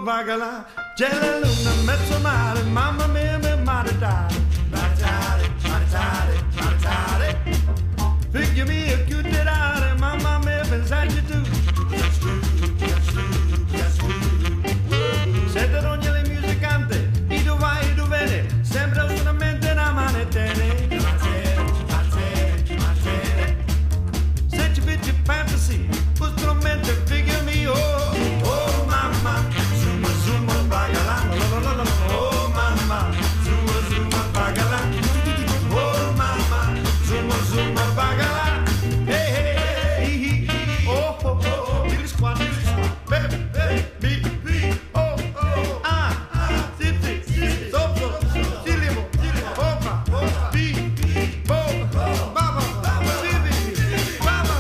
bagala, c'è la luna mezzo mare, mamma mia mi maritare, maritare, maritare, maritare. Figlio mio chiuderare, mamma mia pensarci tu. Just tu, just tu, just tu. Sette rogne le musicante, e tu vai e tu vedi, sempre solamente una manetene. Matere, matere, se ci vedi fantasy, un strumento figlio mio. Oh mamma, zuma zuma bagala, oh mamma, zuma zuma bagala, oh mamma, zuma zuma bagala, hey hey hey, oh oh oh, dilly squat, baby baby, oh oh, ah, zitti, sopra, dilimo, opa, bi, bo, baba, bibi, baba,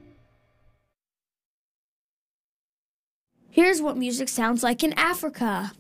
Here's what music sounds like in Africa.